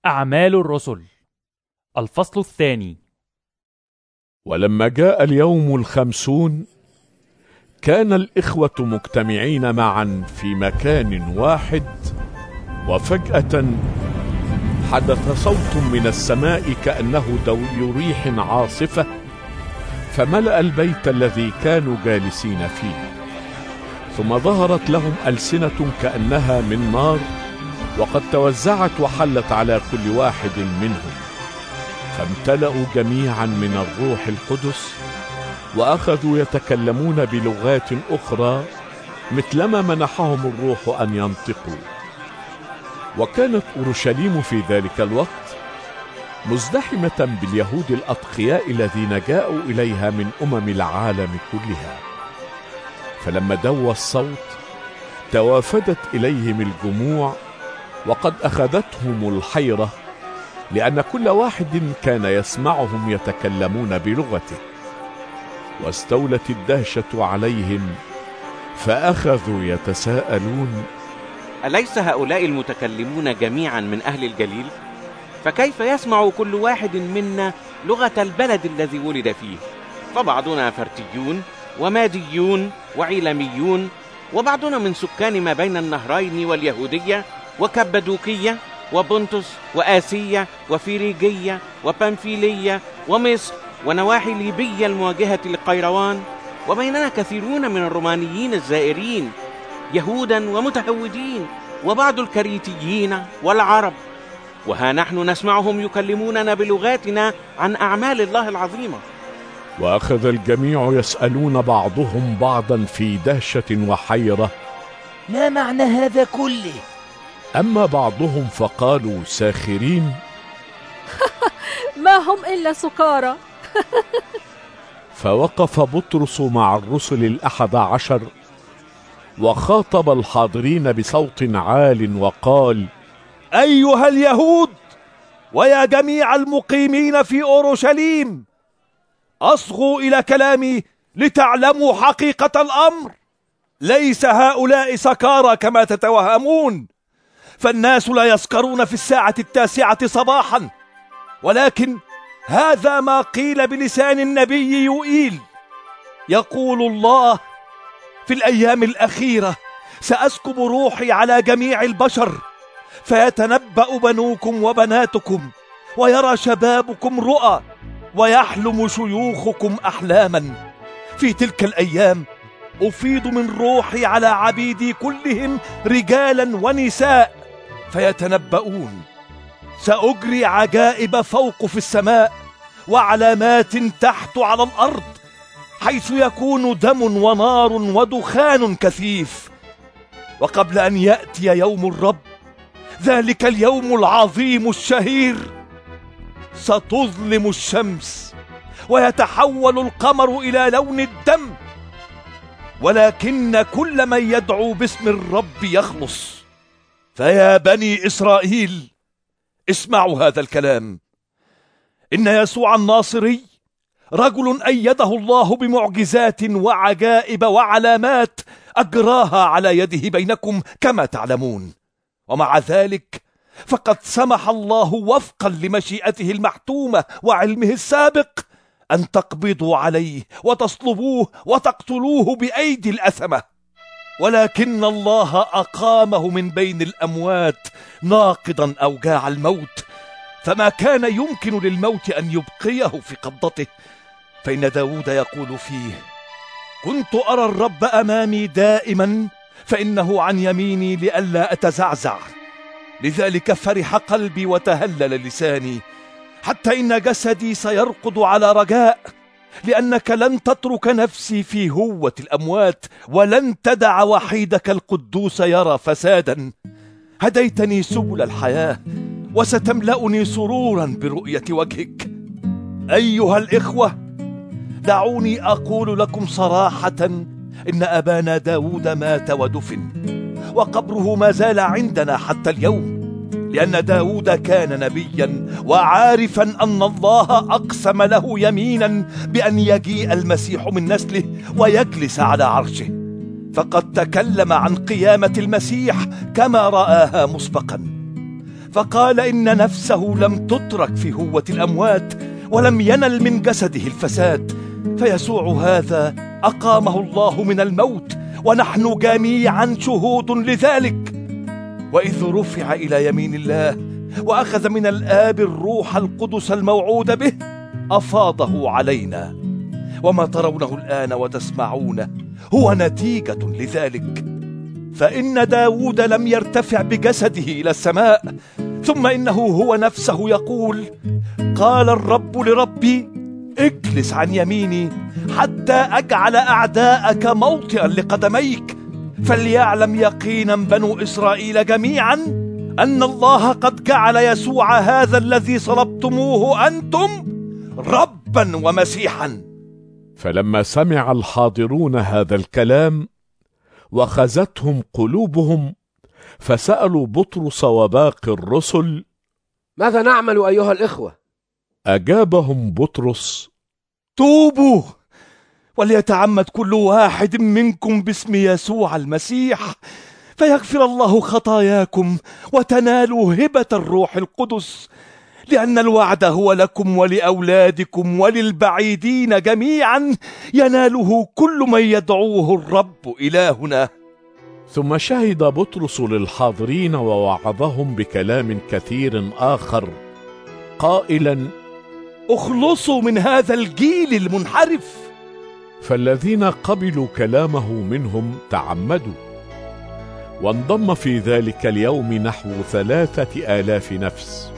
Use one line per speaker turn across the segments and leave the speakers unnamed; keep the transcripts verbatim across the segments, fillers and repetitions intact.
أعمال الرسل الفصل الثاني.
ولما جاء اليوم الخمسون كان الإخوة مجتمعين معا في مكان واحد، وفجأة حدث صوت من السماء كأنه دوي ريح عاصفة، فملأ البيت الذي كانوا جالسين فيه. ثم ظهرت لهم ألسنة كأنها من نار، وقد توزعت وحلت على كل واحد منهم، فامتلأوا جميعا من الروح القدس، وأخذوا يتكلمون بلغات أخرى مثلما منحهم الروح أن ينطقوا. وكانت أورشليم في ذلك الوقت مزدحمة باليهود الأتقياء الذين جاءوا إليها من أمم العالم كلها. فلما دوى الصوت توافدت إليهم الجموع، وقد أخذتهم الحيرة، لأن كل واحد كان يسمعهم يتكلمون بلغته، واستولت الدهشة عليهم، فأخذوا يتساءلون:
أليس هؤلاء المتكلمون جميعا من أهل الجليل؟ فكيف يسمع كل واحد منا لغة البلد الذي ولد فيه؟ فبعضنا فرتيون وماديون وعيلميون، وبعضنا من سكان ما بين النهرين واليهودية وكبدوكية وبنطس وآسية وفيريجية وبنفيلية ومصر ونواحي ليبيا المواجهة للقيروان، وبيننا كثيرون من الرومانيين الزائرين، يهودا ومتهودين، وبعض الكريتيين والعرب. وها نحن نسمعهم يكلموننا بلغاتنا عن أعمال الله العظيمة.
وأخذ الجميع يسألون بعضهم بعضا في دهشة وحيرة:
ما معنى هذا كله؟
أما بعضهم فقالوا ساخرين:
ما هم إلا سكارى.
فوقف بطرس مع الرسل الأحد عشر وخاطب الحاضرين بصوت عال وقال:
أيها اليهود ويا جميع المقيمين في أورشليم، أصغوا إلى كلامي لتعلموا حقيقة الأمر. ليس هؤلاء سكارى كما تتوهمون، فالناس لا يسكرون في الساعة التاسعة صباحا، ولكن هذا ما قيل بلسان النبي يوئيل. يقول الله: في الأيام الأخيرة سأسكب روحي على جميع البشر، فيتنبأ بنوكم وبناتكم، ويرى شبابكم رؤى، ويحلم شيوخكم أحلاما. في تلك الأيام أفيض من روحي على عبيدي كلهم، رجالا ونساء، فيتنبؤون. سأجري عجائب فوق في السماء وعلامات تحت على الأرض، حيث يكون دم ونار ودخان كثيف. وقبل أن يأتي يوم الرب، ذلك اليوم العظيم الشهير، ستظلم الشمس ويتحول القمر إلى لون الدم، ولكن كل من يدعو باسم الرب يخلص. فيا بني إسرائيل، اسمعوا هذا الكلام: إن يسوع الناصري رجل أيده الله بمعجزات وعجائب وعلامات أجراها على يده بينكم كما تعلمون. ومع ذلك فقد سمح الله وفقا لمشيئته المحتومة وعلمه السابق أن تقبضوا عليه وتصلبوه وتقتلوه بأيدي الأثمة، ولكن الله أقامه من بين الأموات ناقضا أوجاع الموت، فما كان يمكن للموت أن يبقيه في قبضته. فإن داود يقول فيه: كنت أرى الرب أمامي دائما، فإنه عن يميني لئلا أتزعزع. لذلك فرح قلبي وتهلل لساني، حتى إن جسدي سيرقد على رجاء، لأنك لن تترك نفسي في هوة الأموات، ولن تدع وحيدك القدوس يرى فسادا. هديتني سبل الحياة، وستملأني سرورا برؤية وجهك. أيها الإخوة، دعوني أقول لكم صراحة: إن أبانا داود مات ودفن، وقبره ما زال عندنا حتى اليوم، لأن داود كان نبيا وعارفا أن الله أقسم له يمينا بأن يجيء المسيح من نسله ويجلس على عرشه، فقد تكلم عن قيامة المسيح كما رآها مسبقا. فقال إن نفسه لم تترك في هوة الأموات ولم ينل من جسده الفساد، فيسوع هذا أقامه الله من الموت، ونحن جميعا شهود لذلك. وإذ رفع إلى يمين الله وأخذ من الآب الروح القدس الموعود به أفاضه علينا، وما ترونه الآن وتسمعونه هو نتيجة لذلك. فإن داود لم يرتفع بجسده إلى السماء، ثم إنه هو نفسه يقول: قال الرب لربي اجلس عن يميني حتى أجعل أعداءك موطئا لقدميك. فليعلم يقينا بنو إسرائيل جميعا أن الله قد جعل يسوع هذا الذي صلبتموه أنتم ربا ومسيحا.
فلما سمع الحاضرون هذا الكلام وخزتهم قلوبهم، فسألوا بطرس وباقي الرسل:
ماذا نعمل أيها الإخوة؟
أجابهم بطرس:
توبوا وليتعمد كل واحد منكم باسم يسوع المسيح فيغفر الله خطاياكم وتنالوا هبة الروح القدس، لأن الوعد هو لكم ولأولادكم وللبعيدين جميعا يناله كل من يدعوه الرب إلهنا.
ثم شهد بطرس للحاضرين ووعظهم بكلام كثير آخر قائلا:
اخلصوا من هذا الجيل المنحرف.
فالذين قبلوا كلامه منهم تعمدوا، وانضم في ذلك اليوم نحو ثلاثة آلاف نفس.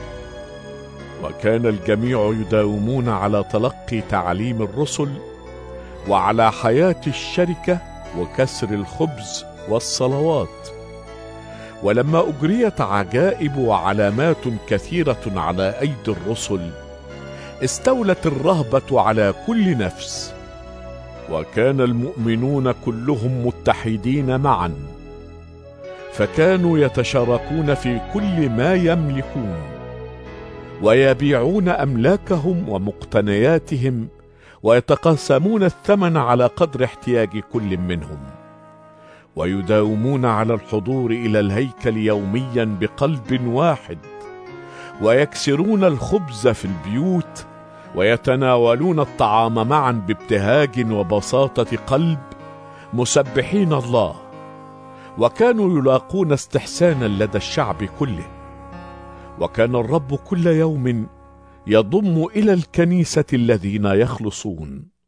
وكان الجميع يداومون على تلقي تعليم الرسل وعلى حياة الشركة وكسر الخبز والصلوات. ولما أجريت عجائب وعلامات كثيرة على أيدي الرسل، استولت الرهبة على كل نفس، وكان المؤمنون كلهم متحدين معا، فكانوا يتشاركون في كل ما يملكون، ويبيعون أملاكهم ومقتنياتهم، ويتقاسمون الثمن على قدر احتياج كل منهم، ويداومون على الحضور إلى الهيكل يوميا بقلب واحد، ويكسرون الخبز في البيوت، ويتناولون الطعام معا بابتهاج وبساطة قلب مسبحين الله. وكانوا يلاقون استحسانا لدى الشعب كله. وكان الرب كل يوم يضم إلى الكنيسة الذين يخلصون.